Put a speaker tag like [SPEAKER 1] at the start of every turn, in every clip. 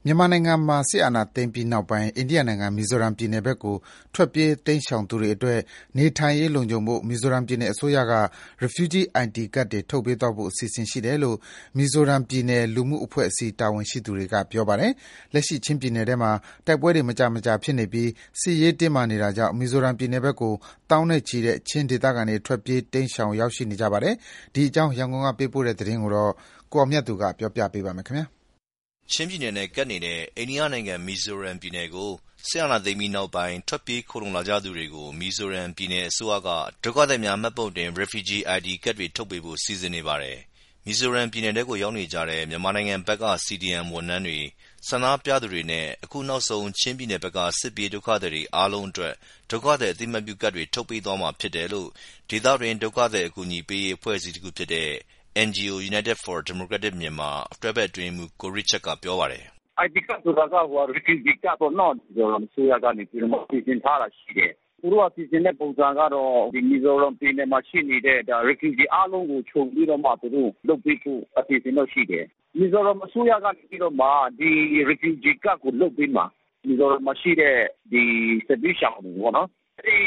[SPEAKER 1] မြန်မာနိုင်ငံမှာစစ်အာဏာသိမ်းပြီးနောက်ပိုင်းအိန္ဒိယနိုင်ငံမီဇိုရမ်ပြည်နယ်ဘက်ကိုထွက်ပြေးတိမ်းရှောင်သူတွေအတွက်နေထိုင်ရေးလုံခြုံဖို့မီဇိုရမ်ပြည်နယ်အစိုးရက Refugee ID ကဒ်တွေထုတ်ပေးသွားဖို့အစီအစဉ်ရှိတယ်လို့မီဇိုရမ်ပြည်နယ်လူမှုအဖွဲ့အစည်းတာဝန်ရှိသူတွေကပြောပါတယ်။လက်ရှိချင်းပြည်နယ်ထဲမှာတိုက်ပွဲတွေမကြာမကြာဖြစ်နေပြီးစစ်ရေးတင်းမာနေတာကြောင့်မီဇိုရမ်ပြည်နယ်ဘက်ကိုသောင်းနဲ့ချီတဲ့ချင်းဒေသခံတွေထွက်ပြေးတိမ်းရှောင်ရောက်ရှိနေကြပါတယ်။ဒီအကြောင်းရန်ကုန်ကပေးပို့တဲ့သတင်းကိုကိုအောင်မြတ်သူကပြောပြပေးပါမယ်ခင်ဗျာ
[SPEAKER 2] ။ချင်းပြည်နယ်နဲ့ကပ်နေတဲ့အိန္ဒိယနိုင်ငံမီဇိုရမ်ပြည်နယ်ကိုစစ်အာဏာသိမ်းပြီးနောက်ပိုင်းထွက်ပြေးခိုလှုံလာကြသူတွေကိုမီဇိုရမ်ပြည်နယ်အစိုးရကဒုက္ခသည်များမှတ်ပုံတင် Refugee ID ကဒ်တွေထုတ်ပေးဖို့စီစဉ်နေပါတယ်။မီဇိုရမ်ပြည်နယ်ထဲကိုရောက်နေကြတဲ့မြန်မာနိုင်ငံဘက်က CDM ဝန်ထမ်းတွေဆန္ဒပြသူတွေနဲ့အခုနောက်ဆုံးချင်းပြည်နယ်ဘက်ကစစ်ပြေးဒုက္ခသည်တွေအားလုံးအတွက်ဒုက္ခသည်အသိအမှတ်ပြုကဒ်တွေထုတ်ပေးသွားမှာဖြစ်တယ်လို့ဒေသတွင်းဒုက္ခသည်အကူအညီပေးရေးအဖွဲ့အစည်းတစ်ခုဖြစ်တဲ့ NGO United for Democratic Myanmar တွဲဘက်အတွင်းရေးမှူးကိုရစ်ချတ်ကပြောပါတယ်
[SPEAKER 3] ။ ID ကဆိုတာကrefugee ကပေါ့နော်ဒီလိုဆိုရကနေပြီးတော့ပြည်စင်ထားတာရှိတယ်။သူတို့အစီအစဉ်တဲ့ပုံစံကတော့ဒီမီဇိုရမ်ပြည်နယ်မှာရှိနေတဲ့refugee အားလုံးကိုခြုံပြီးတော့မှသူတို့လုပ်ပေးဖို့အစီအစဉ်တော့ရှိတယ်။မီဇိုရမ်အစိုးရကနေပြီးတော့မှဒီ refugee ကကိုလုပ်ပေးမှာမီဇိုရမ်မှာရှိတဲ့ဒီစစ်ဘေးရှောင်တွေပေါ့နော်။ဒီ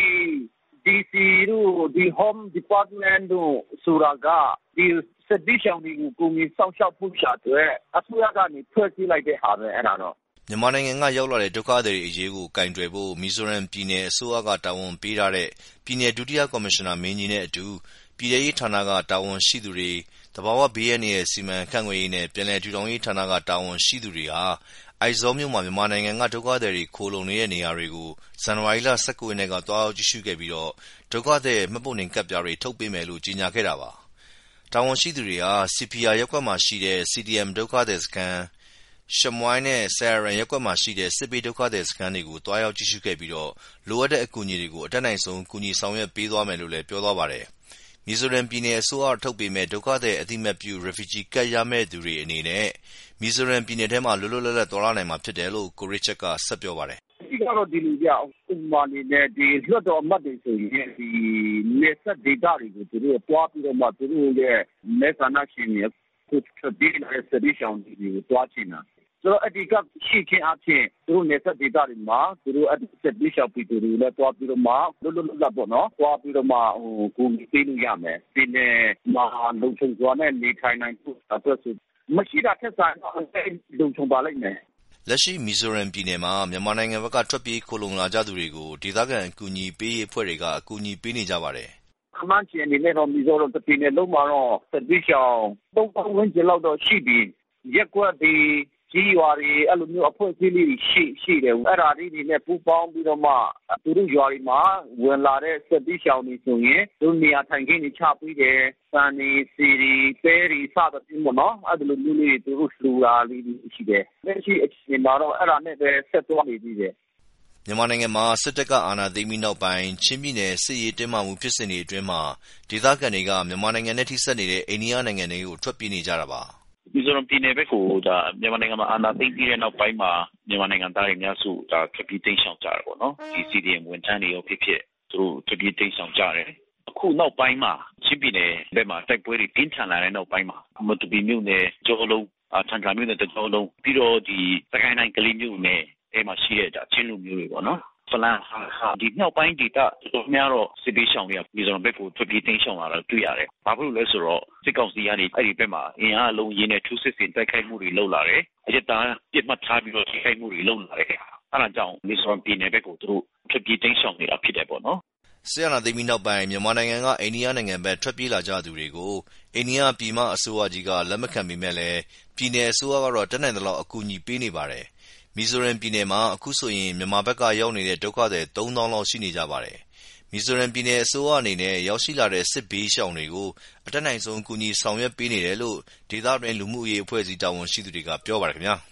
[SPEAKER 3] DC တို့ဒီ Home Department တို့ဆိုတာကဒီစစ်ဘေးရှောင်တွေကိုကိုယ်ကြီးစောင့်ရှောက်ဖို့ရှာတဲ့အစိုးရကနေဖွဲ့စည်းလိုက်တဲ့ဟာပဲအဲ့ဒါတော့
[SPEAKER 2] မြန်မာနိုင်ငံကရောက်လာတဲ့ဒုက္ခသည်တွေအရေးကိုကင်တွယ်ဖို့မီဇိုရမ်ပြည်နယ်အစိုးရကတာဝန်ပေးထားတဲ့ပြည်နယ်ဒုတိယကော်မရှင်နာမင်းကြီးနဲ့အတူပြည်ထရေးဌာနကတာဝန်ရှိသူတွေတဘာဝဘေးရန်ရဲ့စီမံခန့်ခွဲရေးနဲ့ပြည်내ထူထောင်ရေးဌာနကတာဝန်ရှိသူတွေဟာအိုက်ဇောမြို့မှာမြန်မာနိုင်ငံကဒုက္ခသည်တွေခိုလုံနေတဲ့နေရာတွေကိုဇန်နဝါရီလ19ရက်နေ့ကတွားရောက်ကြည့်ရှုခဲ့ပြီးတော့ဒုက္ခသည်မှတ်ပုံတင်ကဒ်ပြားတွေထုတ်ပေးမယ်လို့ကြေညာခဲ့တာပါ။တာဝန်ရှိသူတွေဟာ CPR ရပ်ကွက်မှာရှိတဲ့ CDM ဒုက္ခသည်စခန်းရှမွိုင်းနဲ့ဆာရန်ရပ်ကွက်မှာရှိတဲ့စစ်ပေးဒုက္ခသည်စခန်းတွေကိုတွားရောက်ကြည့်ရှုခဲ့ပြီးတော့လိုအပ်တဲ့အကူအညီတွေကိုအတတ်နိုင်ဆုံးကူညီဆောင်ရွက်ပေးသွားမယ်လို့လည်းပြောသွားပါတယ်။မီဇိုရမ်ပြည်နယ်အစိုးရထုတ်ပေးမဲ့ဒုက္ခသည်အသိအမှတ်ပြု Refugee ကဒ်ရမဲ့သူတွေအနေနဲ့မီဇိုရမ်ပြည်နယ်ထဲမှာလွတ်လွတ်လပ်လပ်သွားလာနိုင်မှာဖြစ်တယ်လို့ကိုရစ်ချတ်ကဆက်ပြောပါတယ်
[SPEAKER 3] ။ဒီကတော့ဒီလိုကြောက်ဥပမာနေနဲ့ဒီလွတ်တော်အမှတ်တွေဆိုရင်ဒီနေဆက်ဒေတာတွေကိုသူတို့တွားပြီးတော့မှသူတို့ရဲ့မဲဆန္ဒရှင်တွေခုဒီနဲ့စဒီရှောင်းတွေကိုတွားချင်တာဆိုတော့အဒီကရှိချင်းအချင်းသူတို့နေဆက်ဒေတာတွေမှာသူတို့အဒီစဒီရှောင်းပြီးသူတို့လည်းတွားပြီးတော့မှလွတ်လွတ်လပ်ပေါ့နော်တွားပြီးတော့မှကိုပေးလို့ရမယ်ဒီနဲ့မှာလုံခြုံစွာနဲ့နေထိုင်နိုင်ဖို့အတွက်ဆိုမရှိတာထက်ဆိုင်လုံခြုံပါလိမ့်မယ်
[SPEAKER 2] လက်ရှိမီဇိုရမ်ပြည်နယ်မှာမြန်မာနိုင်ငံဘက်ကထွက်ပြေးခိုလှုံလာကြသူတွေကိုဒေသခံအကူအညီပေးရေးအဖွဲ့တွေကအကူအညီပေးနေကြပါတယ်
[SPEAKER 3] ။ခမန်းချင်အနေနဲ့တော့မီဇိုရမ်ပြည်နယ်လုံးမှာတော့စစ်ဘေးရှောင်3,000 ဝန်းကျင်လောက်တော့ရှိပြီ။ရက်ကွက်ဒီကြီးရွာတွေအဲ့လိုမျိုးအဖွဲ့အစည်းလေးတွေရှိတယ်။အဲ့ဒါလေးတွေနဲ့ပူးပေါင်းပြီးတော့မှသူတို့ရွာတွေမှာဝင်လာတဲ့စစ်ဘေးရှောင်တွေဆိုရင်သူနေရာထိုင်ခင်းတွေချပေးတယ်။စံနေစီရီပဲရီစသဖြင့်ပေါ့နော်အဲ့လိုမျိုးလေးသူတို့လှူတာလေးရှိတယ်။လက်ရှိအချိန်မှာတော့အဲ့ဒါနဲ့ပဲဆက်သွားနေသေးတယ်
[SPEAKER 2] ။မြန်မာနိုင်ငံမှာစစ်တပ်ကအာဏာသိမ်းပြီးနောက်ပိုင်းချင်းပြည်နယ်စစ်ရေးတင်းမာမှုဖြစ်စဉ်တွေအတွင်းမှာဒေသခံတွေကမြန်မာနိုင်ငံနဲ့ထိစပ်နေတဲ့အိန္ဒိယနိုင်ငံတွေကိုထွက်ပြေးနေကြတာပါ
[SPEAKER 4] ။မီဇိုရမ်ပြည်နယ်ဘက်ကိုမြန်မာနိုင်ငံမှာအာဏာသိမ်းပြီးတဲ့နောက်ပိုင်းမှာမြန်မာနိုင်ငံသားတွေများစုထွက်ပြေးတိမ်းရှောင်ကြတယ်ပေါ့နော်ဒီ CDM ဝန်ထမ်းတွေရောဖြစ်သူတို့ထွက်ပြေးတိမ်းရှောင်ကြတယ်အခုနောက်ပိုင်းမှာချင်းပြည်နယ်ဘက်မှာတိုက်ပွဲတွေပြင်းထန်လာတဲ့နောက်ပိုင်းမှာမတူပီမြို့နယ်ကျော်လုံးထန်ခါမြို့နယ်ကျော်လုံးပြီးတော့ဒီစကိုင်းတိုင်းကလေးမြို့နယ်အဲမှာရှိတဲ့ချင်းလူမျိုးတွေပေါ့နော်ဖလန်ဟာဒီနောက်ပိုင်းဒေတာတော်များတော့စစ်ပေးရှောင်တွေကမီဇိုရမ်ဘက်ကိုထွက်ပြေးတိမ်းရှောင်လာတာတွေ့ရတယ်။ဘာဖြစ်လို့လဲဆိုတော့စစ်ကောင်စီကနေအဲ့ဒီဘက်မှာအင်အားလုံးရင်းနဲ့ထူးစစ်ဆင်တိုက်ခိုက်မှုတွေလုပ်လာတယ်။အရက်သားပြစ်မှတ်ထားပြီးတော့တိုက်ခိုက်မှုတွေလုပ်လာတယ်။အဲ့ဒါကြောင့်မီဇိုရမ်ပြည်နယ်ဘက်ကိုသူတို့ထွက်ပြေးတိမ်းရှောင်နေတာဖြစ်တယ်ပေါ့နော်
[SPEAKER 2] ။စစ်အာဏာသိမ်းပြီးနောက်ပိုင်းမြန်မာနိုင်ငံကအိန္ဒိယနိုင်ငံဘက်ထွက်ပြေးလာကြသူတွေကိုအိန္ဒိယပြည်မအစိုးရကြီးကလက်မခံပေမဲ့လည်းပြည်နယ်အစိုးရကတော့တတ်နိုင်သလောက်အကူအညီပေးနေပါတယ်။မီဇိုရမ်ပြည်နယ်မှာအခုဆိုရင်မြန်မာဘက်ကရောက်နေတဲ့ဒုက္ခသည်3,000လောက်ရှိနေကြပါတယ်။မီဇိုရမ်ပြည်နယ်အစိုးရအနေနဲ့ရောက်ရှိလာတဲ့စစ်ဘေးရှောင်တွေကိုအတတ်နိုင်ဆုံးကူညီဆောင်ရွက်ပေးနေတယ်လို့ဒေသတွင်းလူမှုရေးအဖွဲ့အစည်းတာဝန်ရှိသူတွေကပြောပါတယ်ခင်ဗျာ။